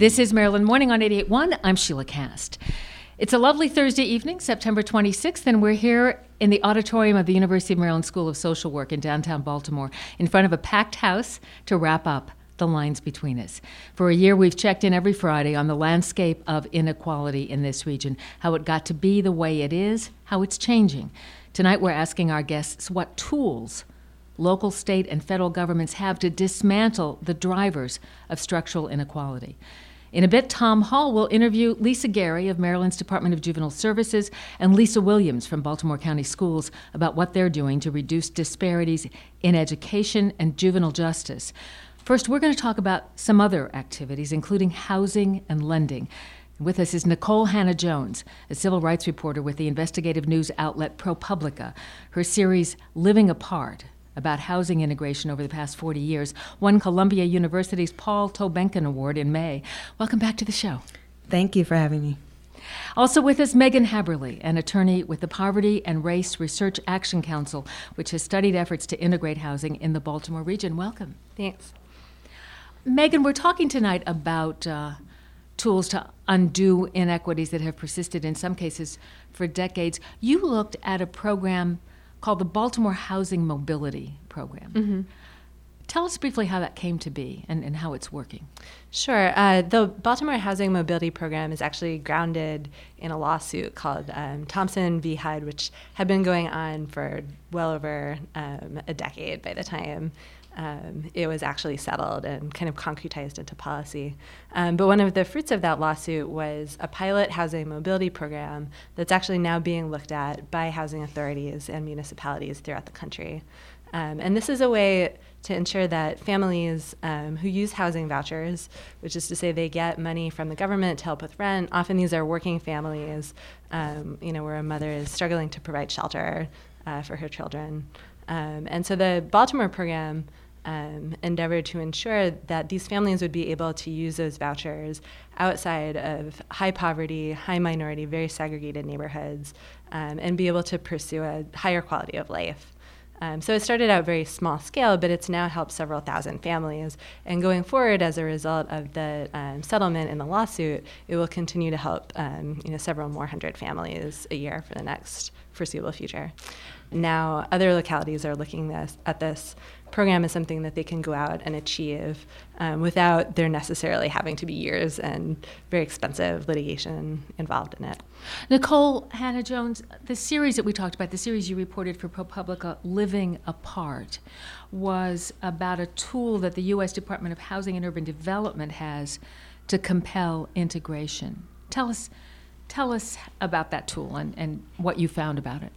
This is Maryland Morning on 88.1. I'm Sheila Cast. It's a lovely Thursday evening, September 26th, and we're here in the auditorium of the University of Maryland School of Social Work in downtown Baltimore in front of a packed house to wrap up the lines between us. For a year, we've checked in every Friday on the landscape of inequality in this region, how it got to be the way it is, how it's changing. Tonight, we're asking our guests what tools local, state, and federal governments have to dismantle the drivers of structural inequality. In a bit, Tom Hall will interview Lisa Gary of Maryland's Department of Juvenile Services and Lisa Williams from Baltimore County Schools about what they're doing to reduce disparities in education and juvenile justice. First, we're going to talk about some other activities, including housing and lending. With us is Nicole Hannah-Jones, a civil rights reporter with the investigative news outlet ProPublica. Her series, Living Apart, about housing integration over the past 40 years, won Columbia University's Paul Tobenkin Award in May. Welcome back to the show. Thank you for having me. Also with us, Megan Haberly, an attorney with the Poverty and Race Research Action Council, which has studied efforts to integrate housing in the Baltimore region. Welcome. Thanks. Megan, we're talking tonight about tools to undo inequities that have persisted in some cases for decades. You looked at a program called the Baltimore Housing Mobility Program. Mm-hmm. Tell us briefly how that came to be and how it's working. Sure. The Baltimore Housing Mobility Program is actually grounded in a lawsuit called Thompson v. HUD, which had been going on for well over a decade by the time it was actually settled and kind of concretized into policy. But one of the fruits of that lawsuit was a pilot housing mobility program that's actually now being looked at by housing authorities and municipalities throughout the country. And this is a way to ensure that families who use housing vouchers, which is to say they get money from the government to help with rent, often these are working families, where a mother is struggling to provide shelter for her children. And so the Baltimore program endeavored to ensure that these families would be able to use those vouchers outside of high poverty, high minority, very segregated neighborhoods, and be able to pursue a higher quality of life. So it started out very small scale, but it's now helped several thousand families. And going forward, as a result of the settlement in the lawsuit, it will continue to help several more hundred families a year for the next foreseeable future. Now, other localities are looking at this program as something that they can go out and achieve without there necessarily having to be years and very expensive litigation involved in it. Nicole Hannah-Jones, the series that we talked about, the series you reported for ProPublica, Living Apart, was about a tool that the U.S. Department of Housing and Urban Development has to compel integration. Tell us about that tool and what you found about it.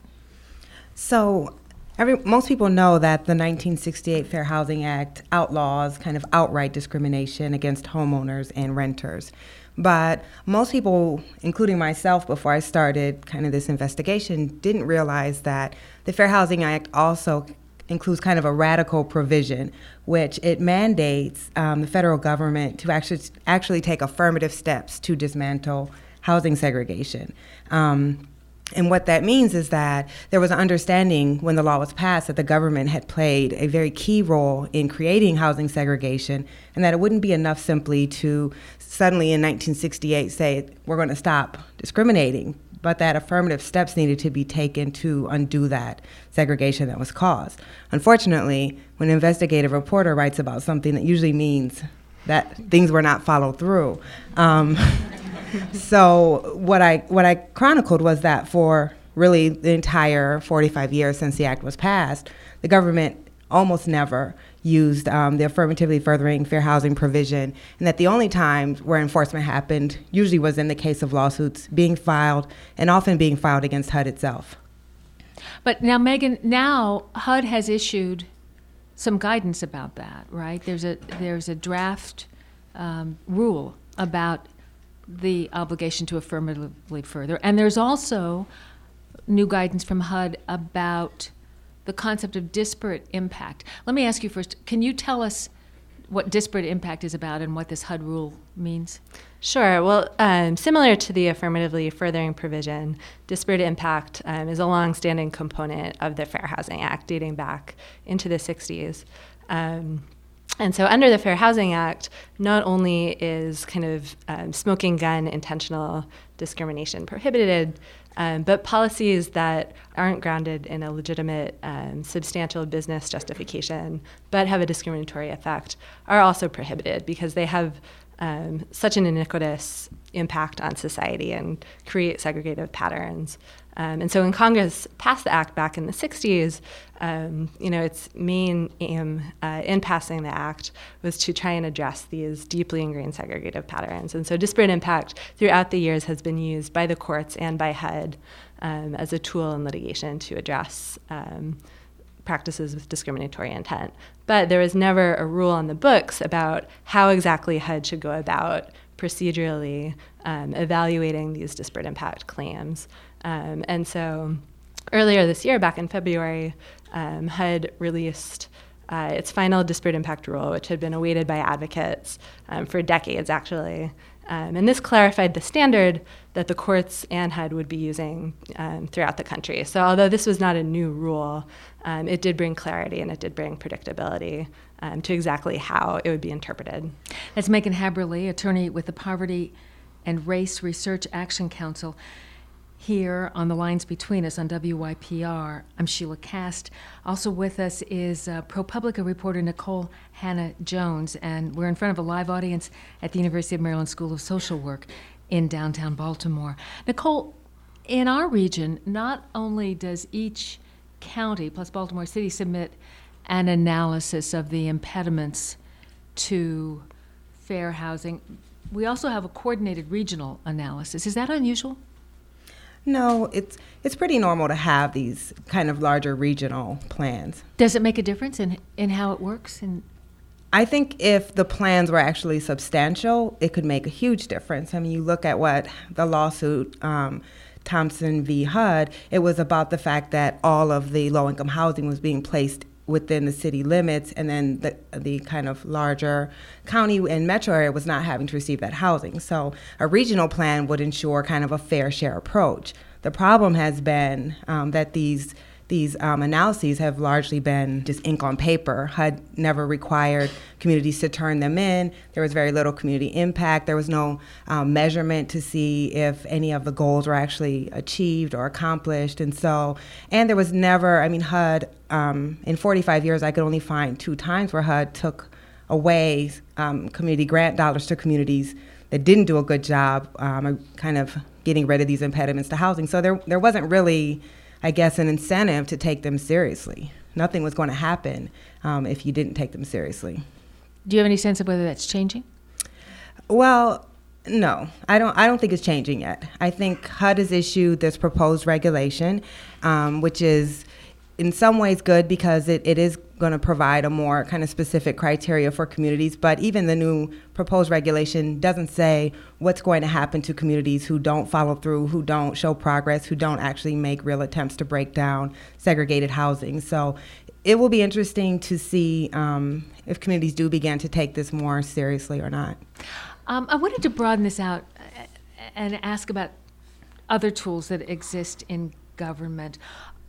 So most people know that the 1968 Fair Housing Act outlaws kind of outright discrimination against homeowners and renters. But most people, including myself before I started kind of this investigation, didn't realize that the Fair Housing Act also includes kind of a radical provision, which it mandates the federal government to actually take affirmative steps to dismantle housing segregation. And what that means is that there was an understanding when the law was passed that the government had played a very key role in creating housing segregation, and that it wouldn't be enough simply to suddenly in 1968 say, we're going to stop discriminating, but that affirmative steps needed to be taken to undo that segregation that was caused. Unfortunately, when an investigative reporter writes about something, that usually means that things were not followed through. So what I chronicled was that for really the entire 45 years since the act was passed, the government almost never used the affirmatively furthering fair housing provision, and that the only times where enforcement happened usually was in the case of lawsuits being filed, and often being filed against HUD itself. But now, Megan, HUD has issued some guidance about that, right? There's a draft rule about the obligation to affirmatively further. And there's also new guidance from HUD about the concept of disparate impact. Let me ask you first, can you tell us what disparate impact is about and what this HUD rule means? Sure. Well, similar to the affirmatively furthering provision, disparate impact is a long-standing component of the Fair Housing Act dating back into the 60s. And so under the Fair Housing Act, not only is kind of smoking gun intentional discrimination prohibited, but policies that aren't grounded in a legitimate, substantial business justification, but have a discriminatory effect, are also prohibited because they have such an iniquitous impact on society and create segregative patterns. And so when Congress passed the act back in the 60s, its main aim in passing the act was to try and address these deeply ingrained segregative patterns. And so disparate impact throughout the years has been used by the courts and by HUD as a tool in litigation to address practices with discriminatory intent. But there was never a rule on the books about how exactly HUD should go about procedurally evaluating these disparate impact claims. And so earlier this year, back in February, HUD released its final disparate impact rule, which had been awaited by advocates for decades, actually. And this clarified the standard that the courts and HUD would be using throughout the country. So although this was not a new rule, it did bring clarity and it did bring predictability to exactly how it would be interpreted. That's Megan Haberle, attorney with the Poverty and Race Research Action Council. Here on the lines between us on WYPR, I'm Sheila Cast. Also with us is ProPublica reporter Nicole Hannah-Jones, and we're in front of a live audience at the University of Maryland School of Social Work in downtown Baltimore. Nicole, in our region, not only does each county plus Baltimore City submit an analysis of the impediments to fair housing, we also have a coordinated regional analysis. Is that unusual? No, it's pretty normal to have these kind of larger regional plans. Does it make a difference in how it works? I think if the plans were actually substantial, it could make a huge difference. I mean, you look at what the lawsuit, Thompson v. HUD, it was about the fact that all of the low-income housing was being placed within the city limits, and then the kind of larger county and metro area was not having to receive that housing. So a regional plan would ensure kind of a fair share approach. The problem has been that these analyses have largely been just ink on paper. HUD never required communities to turn them in. There was very little community impact. There was no measurement to see if any of the goals were actually achieved or accomplished. And there was never, HUD, in 45 years, I could only find 2 times where HUD took away community grant dollars to communities that didn't do a good job kind of getting rid of these impediments to housing. So there wasn't really, I guess, an incentive to take them seriously. Nothing was going to happen if you didn't take them seriously. Do you have any sense of whether that's changing? Well, no, I don't think it's changing yet. I think HUD has issued this proposed regulation, which is in some ways good because it is going to provide a more kind of specific criteria for communities, but even the new proposed regulation doesn't say what's going to happen to communities who don't follow through, who don't show progress, who don't actually make real attempts to break down segregated housing. So it will be interesting to see if communities do begin to take this more seriously or not. I wanted to broaden this out and ask about other tools that exist in government.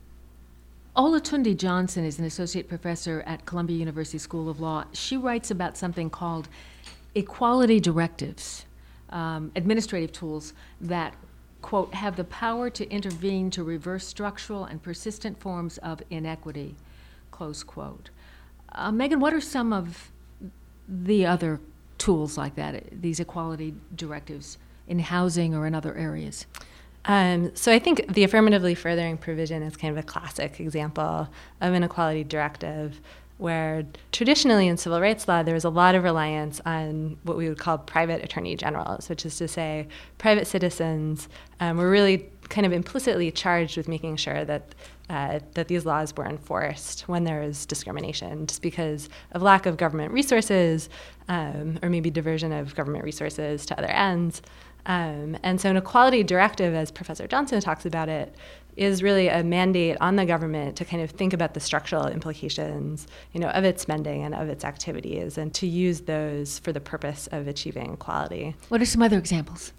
Olatunde Johnson is an associate professor at Columbia University School of Law. She writes about something called equality directives, administrative tools that, quote, have the power to intervene to reverse structural and persistent forms of inequity, close quote. Megan, what are some of the other tools like that, these equality directives in housing or in other areas? So I think the affirmatively furthering provision is kind of a classic example of an equality directive where traditionally in civil rights law, there was a lot of reliance on what we would call private attorney generals, which is to say private citizens were really kind of implicitly charged with making sure that these laws were enforced when there is discrimination, just because of lack of government resources or maybe diversion of government resources to other ends. And so an equality directive, as Professor Johnson talks about it, is really a mandate on the government to kind of think about the structural implications, of its spending and of its activities, and to use those for the purpose of achieving equality. What are some other examples?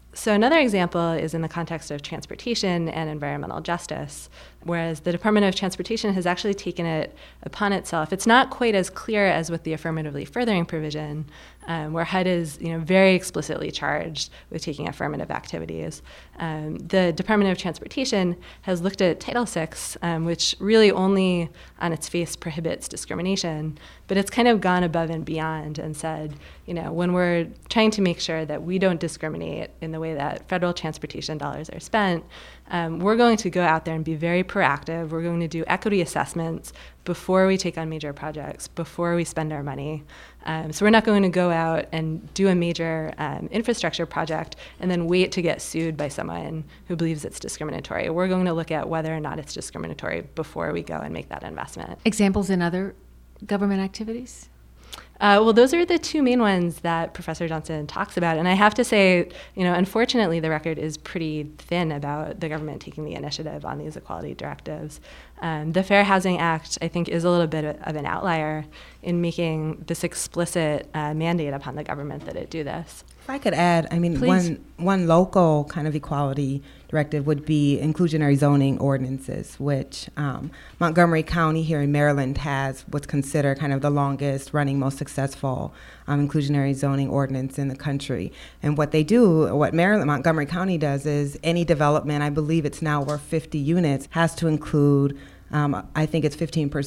So another example is in the context of transportation and environmental justice, whereas the Department of Transportation has actually taken it upon itself. It's not quite as clear as with the affirmatively furthering provision, where HUD is very explicitly charged with taking affirmative activities. The Department of Transportation has looked at Title VI, which really only on its face prohibits discrimination, but it's kind of gone above and beyond and said, when we're trying to make sure that we don't discriminate in the way that federal transportation dollars are spent, we're going to go out there and be very proactive. We're going to do equity assessments before we take on major projects, before we spend our money. So we're not going to go out and do a major infrastructure project and then wait to get sued by someone who believes it's discriminatory. We're going to look at whether or not it's discriminatory before we go and make that investment. Examples in other government activities? Well, those are the two main ones that Professor Johnson talks about. And I have to say, unfortunately, the record is pretty thin about the government taking the initiative on these equality directives. The Fair Housing Act, I think, is a little bit of an outlier in making this explicit mandate upon the government that it do this. If I could add, one local kind of equality directive would be inclusionary zoning ordinances, which Montgomery County here in Maryland has what's considered kind of the longest running, most successful inclusionary zoning ordinance in the country. And what they do, what Montgomery County does is any development, I believe it's now over 50 units, has to include, I think it's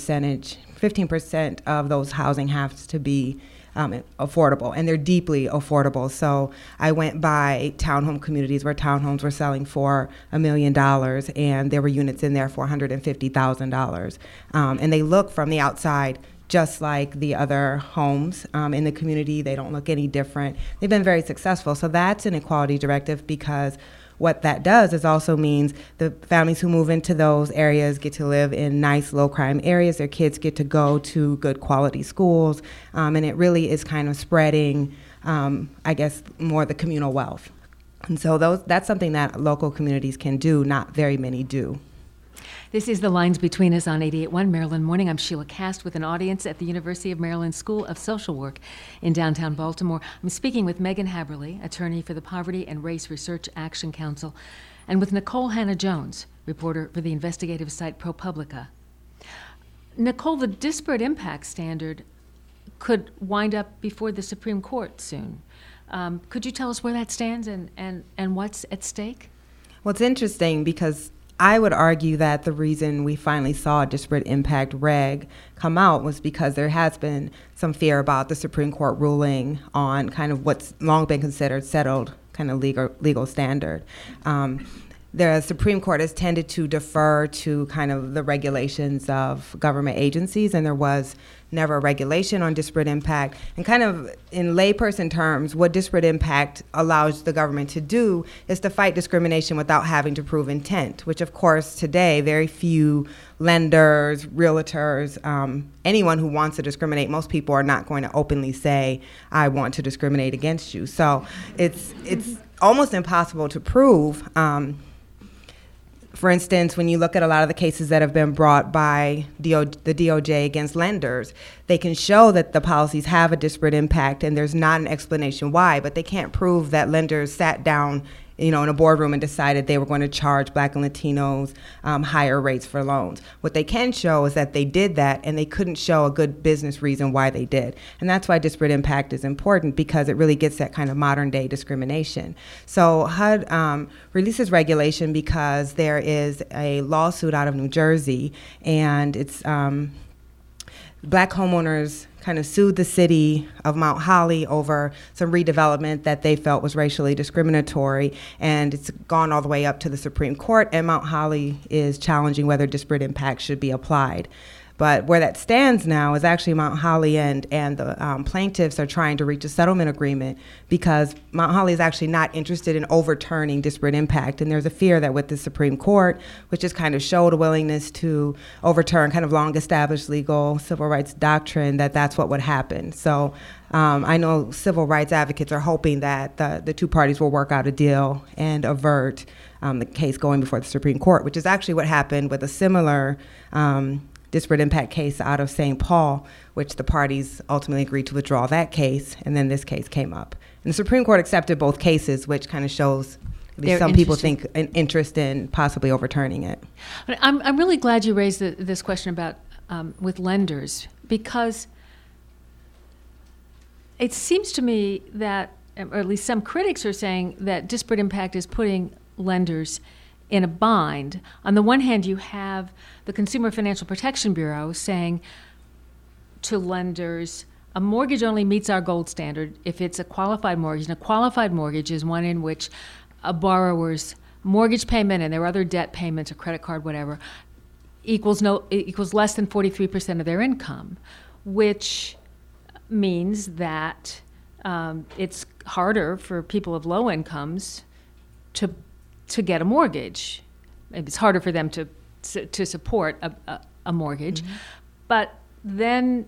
15% of those housing has to be affordable, and they're deeply affordable. So I went by townhome communities where townhomes were selling for $1 million, and there were units in there for $150,000. And they look from the outside just like the other homes in the community. They don't look any different. They've been very successful. So that's an equality directive, because what that does is also means the families who move into those areas get to live in nice, low-crime areas. Their kids get to go to good quality schools, and it really is kind of spreading, I guess, more the communal wealth. And so that's something that local communities can do, not very many do. This is The Lines Between Us on 88.1 Maryland Morning. I'm Sheila Cast with an audience at the University of Maryland School of Social Work in downtown Baltimore. I'm speaking with Megan Haberly, attorney for the Poverty and Race Research Action Council, and with Nicole Hannah-Jones, reporter for the investigative site ProPublica. Nicole, the disparate impact standard could wind up before the Supreme Court soon. Could you tell us where that stands and what's at stake? Well, it's interesting because I would argue that the reason we finally saw a disparate impact reg come out was because there has been some fear about the Supreme Court ruling on kind of what's long been considered settled kind of legal standard. The Supreme Court has tended to defer to kind of the regulations of government agencies, and there was never a regulation on disparate impact. And kind of in layperson terms, what disparate impact allows the government to do is to fight discrimination without having to prove intent, which of course today very few lenders, realtors, anyone who wants to discriminate, most people are not going to openly say, I want to discriminate against you. So it's almost impossible to prove. For instance, when you look at a lot of the cases that have been brought by the DOJ against lenders, they can show that the policies have a disparate impact and there's not an explanation why, but they can't prove that lenders sat down in a boardroom and decided they were going to charge Black and Latinos higher rates for loans. What they can show is that they did that, and they couldn't show a good business reason why they did. And that's why disparate impact is important, because it really gets that kind of modern day discrimination. So HUD releases regulation because there is a lawsuit out of New Jersey, and it's Black homeowners kind of sued the city of Mount Holly over some redevelopment that they felt was racially discriminatory, and it's gone all the way up to the Supreme Court, and Mount Holly is challenging whether disparate impact should be applied. But where that stands now is actually Mount Holly and the plaintiffs are trying to reach a settlement agreement because Mount Holly is actually not interested in overturning disparate impact. And there's a fear that with the Supreme Court, which has kind of showed a willingness to overturn kind of long-established legal civil rights doctrine, that's what would happen. So I know civil rights advocates are hoping that the two parties will work out a deal and avert the case going before the Supreme Court, which is actually what happened with a similar disparate impact case out of St. Paul, which the parties ultimately agreed to withdraw that case, and then this case came up. And the Supreme Court accepted both cases, which kind of shows at least some people think an interest in possibly overturning it. But I'm really glad you raised this question about with lenders, because it seems to me that, or at least some critics are saying, that disparate impact is putting lenders in a bind. On the one hand, you have the Consumer Financial Protection Bureau saying to lenders, a mortgage only meets our gold standard if it's a qualified mortgage. And a qualified mortgage is one in which a borrower's mortgage payment and their other debt payments, or credit card, whatever, equals less than 43% of their income, which means that it's harder for people of low incomes to get a mortgage. It's harder for them to support a mortgage. Mm-hmm. But then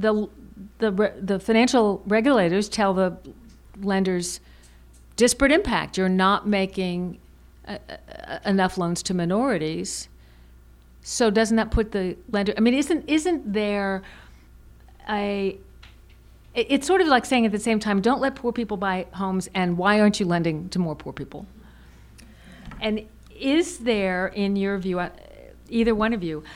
the financial regulators tell the lenders, disparate impact. You're not making enough loans to minorities. So doesn't that put the lender? I mean, isn't there a? It's sort of like saying at the same time, don't let poor people buy homes, and why aren't you lending to more poor people? And is there, in your view, either one of you,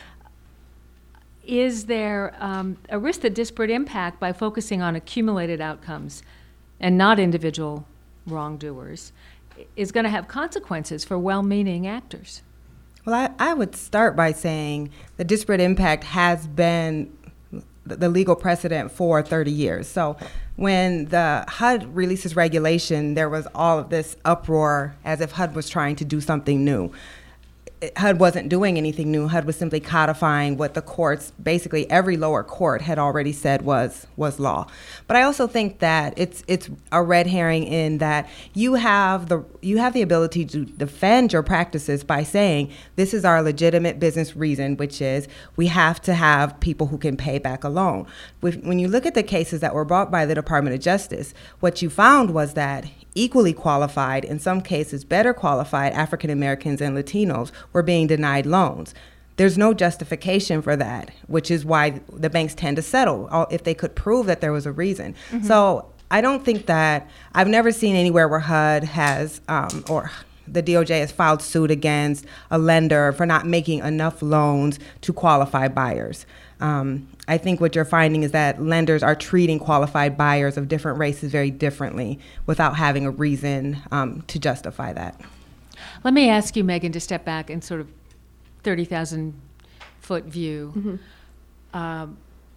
is there a risk that disparate impact, by focusing on accumulated outcomes and not individual wrongdoers, is going to have consequences for well-meaning actors? Well, I would start by saying the disparate impact has been the legal precedent for 30 years. So when the HUD releases regulation, there was all of this uproar as if HUD was trying to do something new. HUD wasn't doing anything new. HUD was simply codifying what the courts, basically every lower court, had already said was law. But I also think that it's a red herring in that you have the ability to defend your practices by saying this is our legitimate business reason, which is we have to have people who can pay back a loan. When you look at the cases that were brought by the Department of Justice, what you found was that equally qualified, in some cases better qualified, African Americans and Latinos were being denied loans. There's no justification for that, which is why the banks tend to settle if they could prove that there was a reason. Mm-hmm. So I don't think that, I've never seen anywhere where HUD has, or the DOJ has filed suit against a lender for not making enough loans to qualify buyers. I think what you're finding is that lenders are treating qualified buyers of different races very differently without having a reason to justify that. Let me ask you, Megan, to step back and sort of 30,000-foot view. Mm-hmm.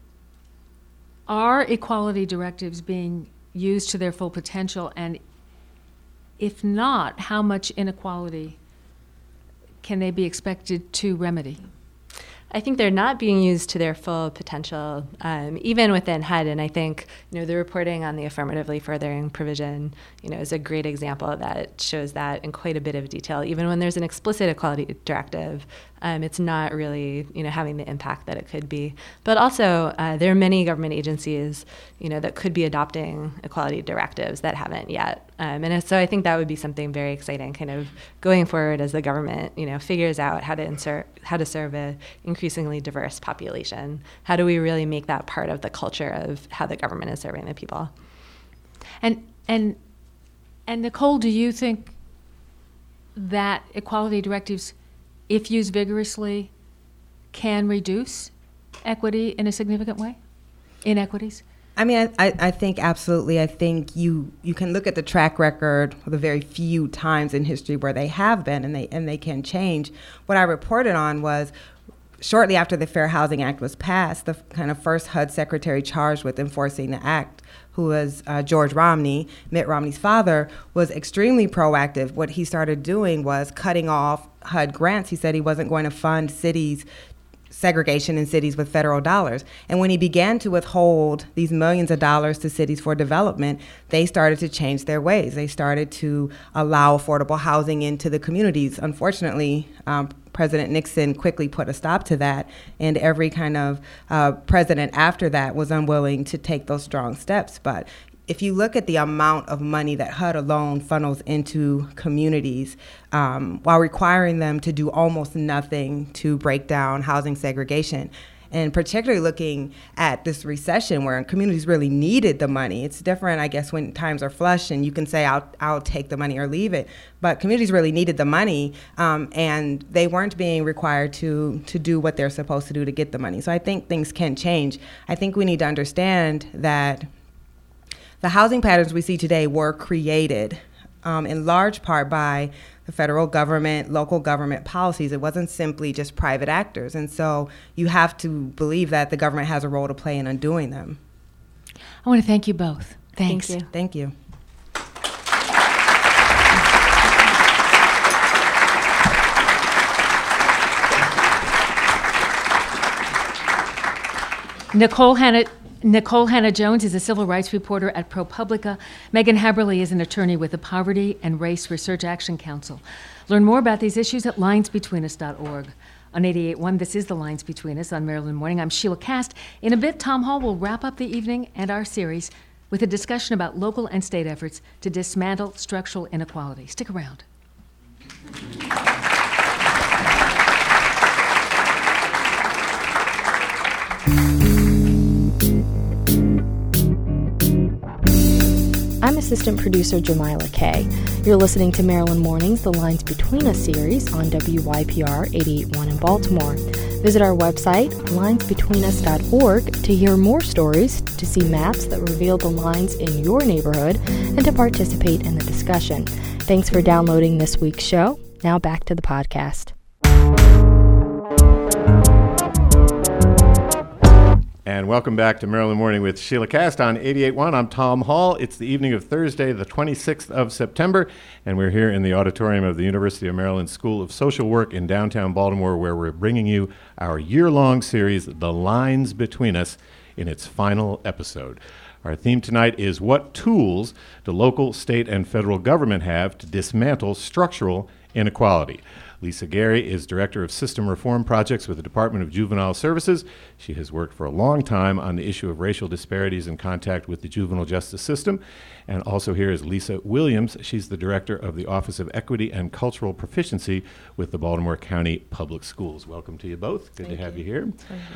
Are equality directives being used to their full potential? And if not, how much inequality can they be expected to remedy? I think they're not being used to their full potential, even within HUD. And I think, the reporting on the affirmatively furthering provision, is a great example that shows that in quite a bit of detail. Even when there's an explicit equality directive, it's not really, having the impact that it could be. But also, there are many government agencies, that could be adopting equality directives that haven't yet. And so I think that would be something very exciting, kind of going forward as the government, figures out how to serve a increasingly diverse population. How do we really make that part of the culture of how the government is serving the people? And Nicole, do you think that equality directives, if used vigorously, can reduce equity in a significant way? Inequities? I mean, I think absolutely. I think you can look at the track record of the very few times in history where they have been, and they can change. What I reported on was shortly after the Fair Housing Act was passed, the kind of first HUD secretary charged with enforcing the act, who was George Romney, Mitt Romney's father, was extremely proactive. What he started doing was cutting off HUD grants. He said he wasn't going to fund segregation in cities with federal dollars. And when he began to withhold these millions of dollars to cities for development, they started to change their ways. They started to allow affordable housing into the communities. Unfortunately, President Nixon quickly put a stop to that, and every kind of president after that was unwilling to take those strong steps. But if you look at the amount of money that HUD alone funnels into communities, while requiring them to do almost nothing to break down housing segregation, and particularly looking at this recession where communities really needed the money. It's different, I guess, when times are flush and you can say, I'll take the money or leave it. But communities really needed the money, and they weren't being required to do what they're supposed to do to get the money. So I think things can change. I think we need to understand that the housing patterns we see today were created in large part by the federal government, local government policies. It wasn't simply just private actors. And so you have to believe that the government has a role to play in undoing them. I want to thank you both. Thanks. Thank you. Thank you. Nicole Hannah-Jones is a civil rights reporter at ProPublica. Megan Haberly is an attorney with the Poverty and Race Research Action Council. Learn more about these issues at linesbetweenus.org. On 88.1, this is The Lines Between Us on Maryland Morning. I'm Sheila Kast. In a bit, Tom Hall will wrap up the evening and our series with a discussion about local and state efforts to dismantle structural inequality. Stick around. I'm assistant producer Jamila Kay. You're listening to Maryland Mornings, The Lines Between Us series on WYPR 88.1 in Baltimore. Visit our website, linesbetweenus.org, to hear more stories, to see maps that reveal the lines in your neighborhood, and to participate in the discussion. Thanks for downloading this week's show. Now back to the podcast. And welcome back to Maryland Morning with Sheila Kast on 88.1. I'm Tom Hall. It's the evening of Thursday, the 26th of September, and we're here in the auditorium of the University of Maryland School of Social Work in downtown Baltimore, where we're bringing you our year-long series, The Lines Between Us, in its final episode. Our theme tonight is what tools do local, state, and federal government have to dismantle structural inequality? Lisa Gary is Director of System Reform Projects with the Department of Juvenile Services. She has worked for a long time on the issue of racial disparities in contact with the juvenile justice system. And also here is Lisa Williams. She's the Director of the Office of Equity and Cultural Proficiency with the Baltimore County Public Schools. Welcome to you both. Good to have you here.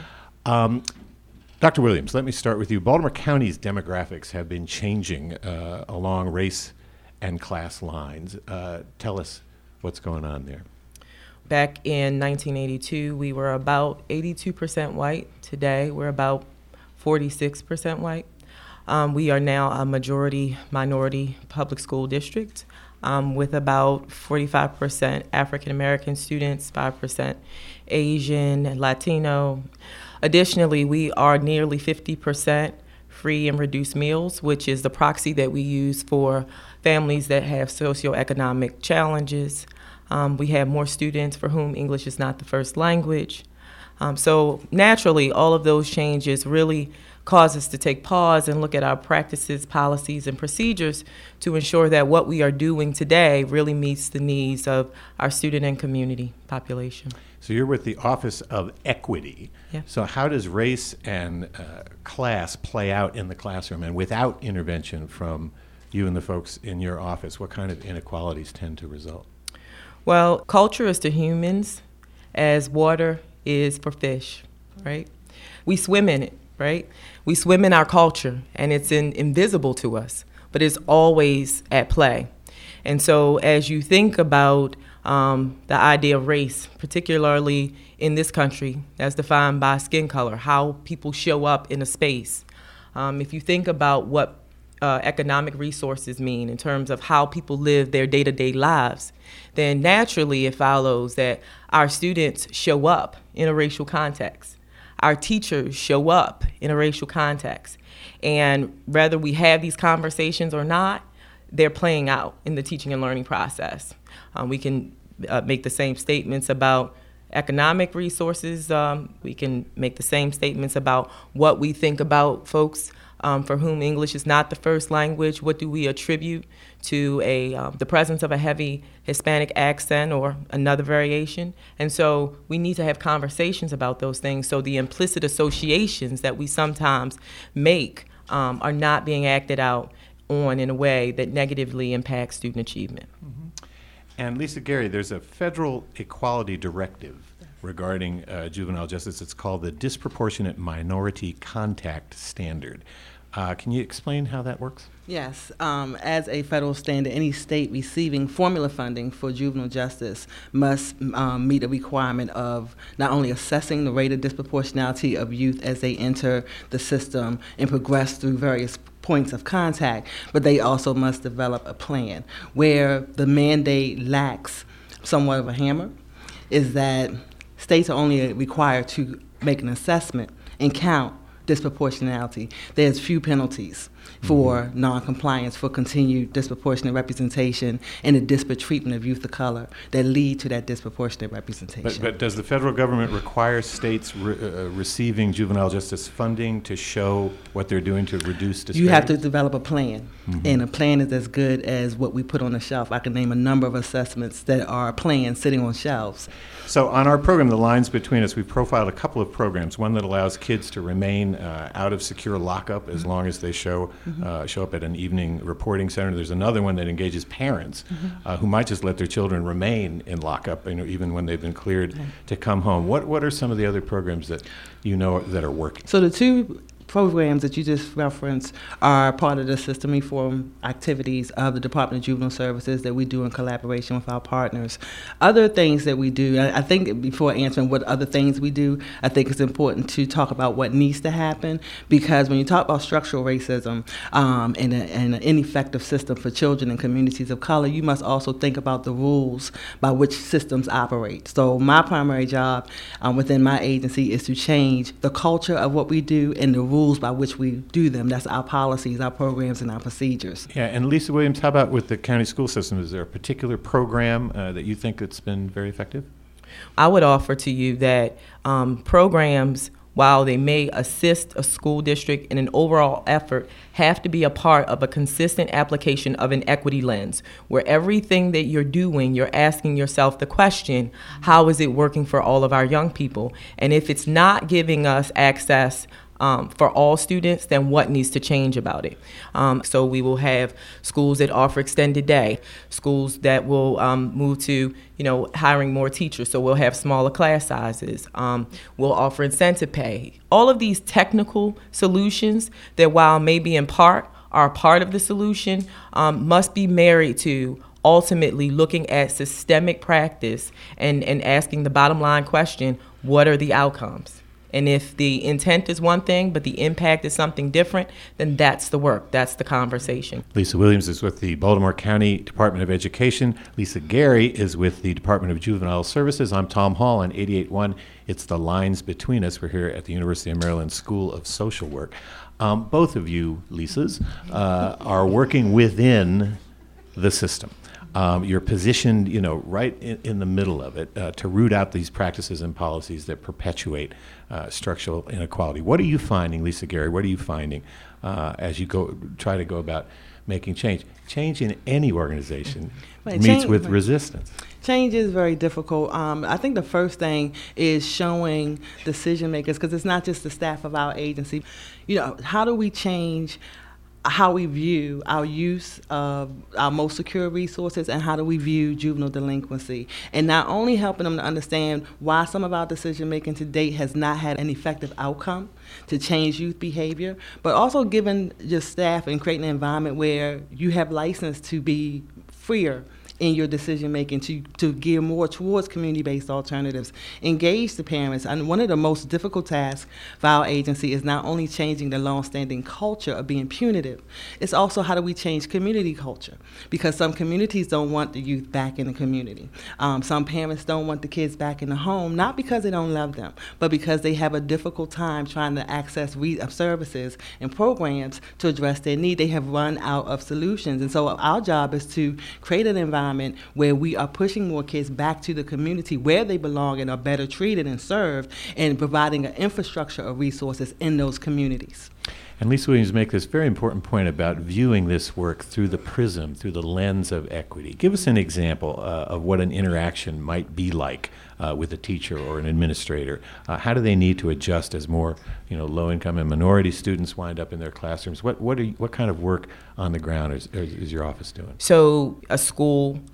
Dr. Williams, let me start with you. Baltimore County's demographics have been changing along race and class lines. Tell us what's going on there. Back in 1982, we were about 82% white. Today, we're about 46% white. We are now a majority minority public school district with about 45% African American students, 5% Asian and Latino. Additionally, we are nearly 50% free and reduced meals, which is the proxy that we use for families that have socioeconomic challenges. We have more students for whom English is not the first language. So naturally, all of those changes really cause us to take pause and look at our practices, policies, and procedures to ensure that what we are doing today really meets the needs of our student and community population. So you're with the Office of Equity. Yeah. So how does race and class play out in the classroom? And without intervention from you and the folks in your office, what kind of inequalities tend to result? Well, culture is to humans as water is for fish, right? We swim in it, right? We swim in our culture, and it's invisible to us, but it's always at play. And so as you think about the idea of race, particularly in this country, as defined by skin color, how people show up in a space, if you think about what economic resources mean in terms of how people live their day-to-day lives, then naturally it follows that our students show up in a racial context. Our teachers show up in a racial context. And whether we have these conversations or not, they're playing out in the teaching and learning process. We can make the same statements about economic resources. We can make the same statements about what we think about folks for whom English is not the first language. What do we attribute to the presence of a heavy Hispanic accent or another variation? And so we need to have conversations about those things so the implicit associations that we sometimes make are not being acted out on in a way that negatively impacts student achievement. Mm-hmm. And Lisa Gary, there's a federal equality directive regarding juvenile justice. It's called the Disproportionate Minority Contact Standard. Can you explain how that works? Yes. As a federal standard, any state receiving formula funding for juvenile justice must meet a requirement of not only assessing the rate of disproportionality of youth as they enter the system and progress through various points of contact, but they also must develop a plan. Where the mandate lacks somewhat of a hammer is that states are only required to make an assessment and count disproportionality. There's few penalties for noncompliance, for continued disproportionate representation and the disparate treatment of youth of color that lead to that disproportionate representation. But does the federal government require states receiving juvenile justice funding to show what they're doing to reduce disparities? You have to develop a plan, and a plan is as good as what we put on the shelf. I can name a number of assessments that are plans sitting on shelves. So on our program, The Lines Between Us, we've profiled a couple of programs, one that allows kids to remain out of secure lockup as long as they show up at an evening reporting center. There's another one that engages parents who might just let their children remain in lockup, even when they've been cleared to come home. What are some of the other programs that you know that are working? So the two programs that you just referenced are part of the system reform activities of the Department of Juvenile Services that we do in collaboration with our partners. Other things that we do, I think before answering what other things we do, I think it's important to talk about what needs to happen, because when you talk about structural racism and an ineffective system for children and communities of color, you must also think about the rules by which systems operate. So my primary job within my agency is to change the culture of what we do and the rules by which we do them. That's our policies, our programs, and our procedures. Yeah, and Lisa Williams, how about with the county school system? Is there a particular program that you think that's been very effective? I would offer to you that programs, while they may assist a school district in an overall effort, have to be a part of a consistent application of an equity lens, where everything that you're doing, you're asking yourself the question, how is it working for all of our young people? And if it's not giving us access for all students, then what needs to change about it? So we will have schools that offer extended day, schools that will move to, hiring more teachers. So we'll have smaller class sizes. We'll offer incentive pay. All of these technical solutions that, while maybe in part are part of the solution, must be married to ultimately looking at systemic practice and asking the bottom line question, what are the outcomes? And if the intent is one thing, but the impact is something different, then that's the work. That's the conversation. Lisa Williams is with the Baltimore County Department of Education. Lisa Gary is with the Department of Juvenile Services. I'm Tom Hall on 88.1. It's The Lines Between Us. We're here at the University of Maryland School of Social Work. Both of you, Lisas, are working within the system. You're positioned, right in the middle of it to root out these practices and policies that perpetuate structural inequality. What are you finding, Lisa Gary? What are you finding as you try to go about making change? Change in any organization meets with resistance. Change is very difficult. I think the first thing is showing decision makers, because it's not just the staff of our agency. How do we change how we view our use of our most secure resources, and how do we view juvenile delinquency, and not only helping them to understand why some of our decision making to date has not had an effective outcome to change youth behavior, but also giving your staff and creating an environment where you have license to be freer in your decision making, to gear more towards community-based alternatives. Engage the parents. And one of the most difficult tasks for our agency is not only changing the long-standing culture of being punitive, it's also how do we change community culture, because some communities don't want the youth back in the community. Some parents don't want the kids back in the home, not because they don't love them, but because they have a difficult time trying to access services and programs to address their need. They have run out of solutions. And so our job is to create an environment where we are pushing more kids back to the community where they belong and are better treated and served, and providing an infrastructure of resources in those communities. And Lisa Williams makes this very important point about viewing this work through the prism, through the lens of equity. Give us an example of what an interaction might be like with a teacher or an administrator. How do they need to adjust as more, low-income and minority students wind up in their classrooms? What kind of work on the ground is your office doing? So a school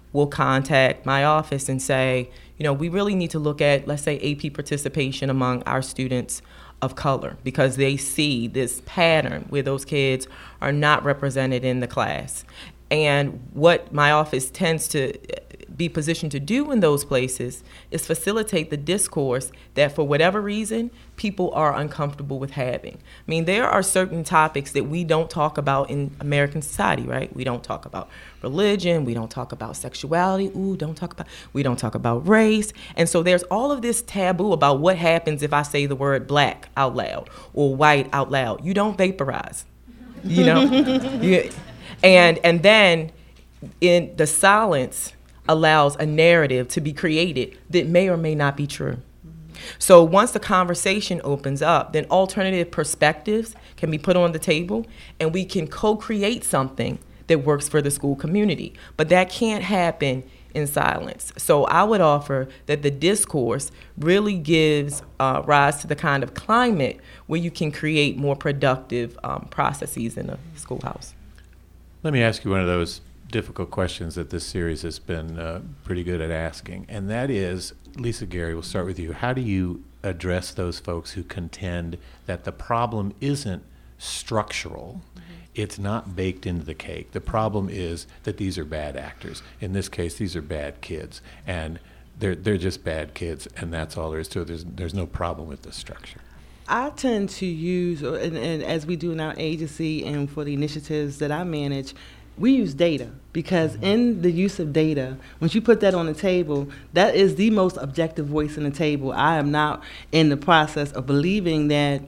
will contact my office and say, we really need to look at, let's say, AP participation among our students of color, because they see this pattern where those kids are not represented in the class. And what my office tends to be positioned to do in those places is facilitate the discourse that, for whatever reason, people are uncomfortable with having. I mean, there are certain topics that we don't talk about in American society, right? We don't talk about religion, we don't talk about sexuality, we don't talk about race. And so there's all of this taboo about what happens if I say the word black out loud or white out loud. You don't vaporize, And then in the silence allows a narrative to be created that may or may not be true. So once the conversation opens up, then alternative perspectives can be put on the table, and we can co-create something that works for the school community. But that can't happen in silence. So I would offer that the discourse really gives rise to the kind of climate where you can create more productive processes in a schoolhouse. Let me ask you one of those difficult questions that this series has been pretty good at asking, and that is, Lisa Gary, we'll start with you. How do you address those folks who contend that the problem isn't structural, it's not baked into the cake? The problem is that these are bad actors. In this case, these are bad kids, and they're just bad kids, and that's all there is to it. There's no problem with the structure. I tend to use, and as we do in our agency and for the initiatives that I manage, we use data, because in the use of data, once you put that on the table, that is the most objective voice on the table. I am not in the process of believing that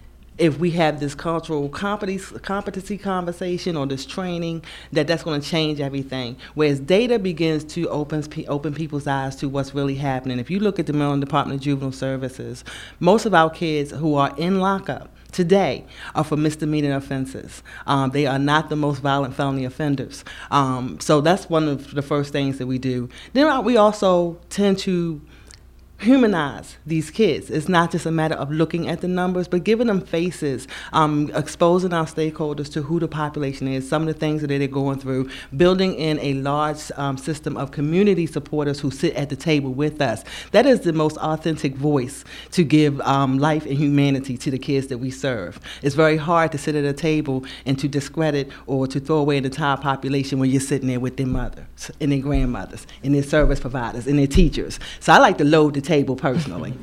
if we have this cultural competency conversation or this training, that's going to change everything. Whereas data begins to open people's eyes to what's really happening. If you look at the Maryland Department of Juvenile Services, most of our kids who are in lockup today are for misdemeanor offenses. They are not the most violent felony offenders. So that's one of the first things that we do. Then we also tend to humanize these kids. It's not just a matter of looking at the numbers, but giving them faces, exposing our stakeholders to who the population is, some of the things that they're going through, building in a large system of community supporters who sit at the table with us. That is the most authentic voice to give life and humanity to the kids that we serve. It's very hard to sit at a table and to discredit or to throw away an entire population when you're sitting there with their mothers and their grandmothers and their service providers and their teachers. So I like to load the table personally.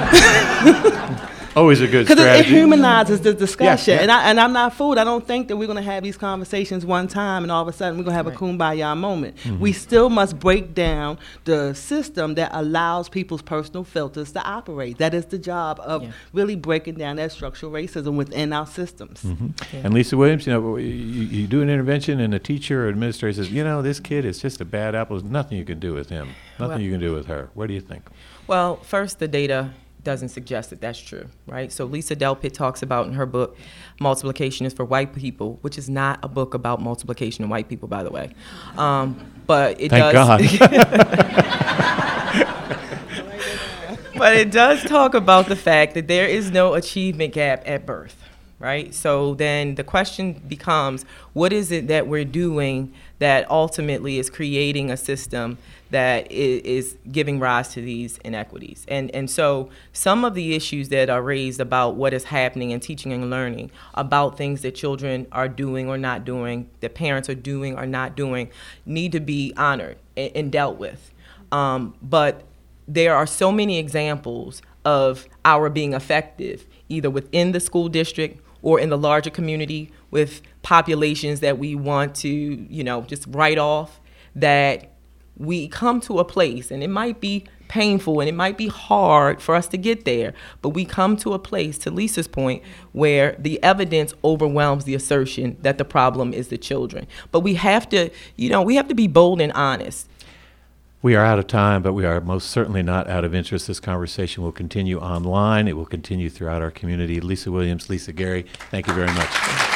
Always a good strategy. Because it humanizes the discussion. Yeah. And I'm not fooled. I don't think that we're going to have these conversations one time and all of a sudden we're going to have a kumbaya moment. We still must break down the system that allows people's personal filters to operate. That is the job of really breaking down that structural racism within our systems. And Lisa Williams, you do an intervention and a teacher or administrator says, this kid is just a bad apple. There's nothing you can do with him. Nothing you can do with her. What do you think? Well, first, the data doesn't suggest that that's true, right? So Lisa Delpit talks about in her book, Multiplication is for White People, which is not a book about multiplication of white people, by the way. But it Thank does. God. But it does talk about the fact that there is no achievement gap at birth, right? So then the question becomes, what is it that we're doing that ultimately is creating a system that is giving rise to these inequities? And so some of the issues that are raised about what is happening in teaching and learning, about things that children are doing or not doing, that parents are doing or not doing, need to be honored and dealt with. But there are so many examples of our being effective, either within the school district or in the larger community with populations that we want to, just write off, that we come to a place, and it might be painful and it might be hard for us to get there, but we come to a place, to Lisa's point, where the evidence overwhelms the assertion that the problem is the children. But we have to, we have to be bold and honest. We are out of time, but we are most certainly not out of interest. This conversation will continue online. It will continue throughout our community. Lisa Williams, Lisa Gary, thank you very much.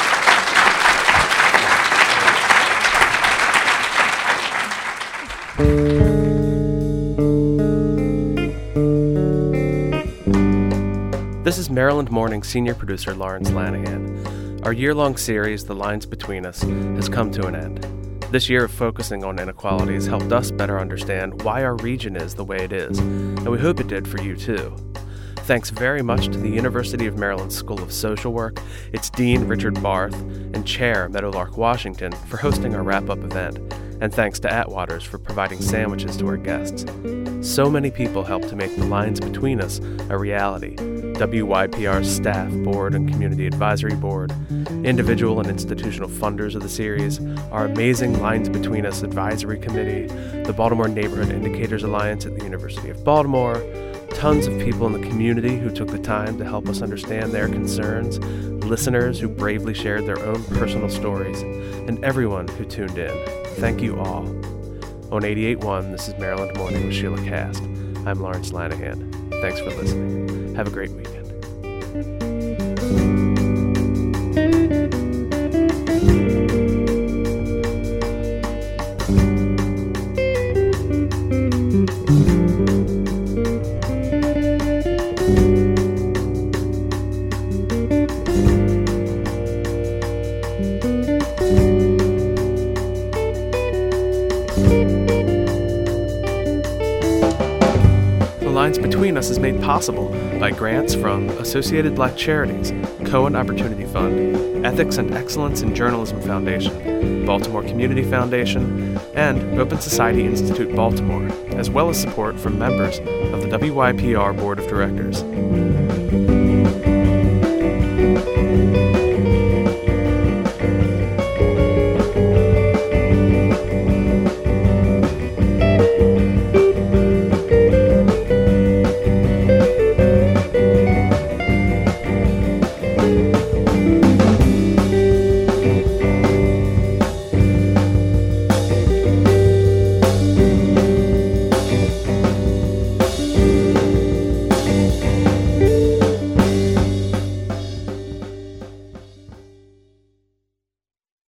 This is Maryland Morning senior producer Lawrence Lanigan. Our year-long series, The Lines Between Us, has come to an end. This year of focusing on inequality has helped us better understand why our region is the way it is, and we hope it did for you too. Thanks very much to the University of Maryland School of Social Work, its Dean Richard Barth, and Chair Meadowlark Washington for hosting our wrap-up event, and thanks to Atwaters for providing sandwiches to our guests. So many people helped to make the Lines Between Us a reality. WYPR's staff, board, and community advisory board, individual and institutional funders of the series, our amazing Lines Between Us advisory committee, the Baltimore Neighborhood Indicators Alliance at the University of Baltimore, tons of people in the community who took the time to help us understand their concerns, listeners who bravely shared their own personal stories, and everyone who tuned in. Thank you all. On 88.1, this is Maryland Morning with Sheila Cast. I'm Lawrence Lanahan. Thanks for listening. Have a great weekend. Between Us is made possible by grants from Associated Black Charities, Cohen Opportunity Fund, Ethics and Excellence in Journalism Foundation, Baltimore Community Foundation, and Open Society Institute Baltimore, as well as support from members of the WYPR Board of Directors.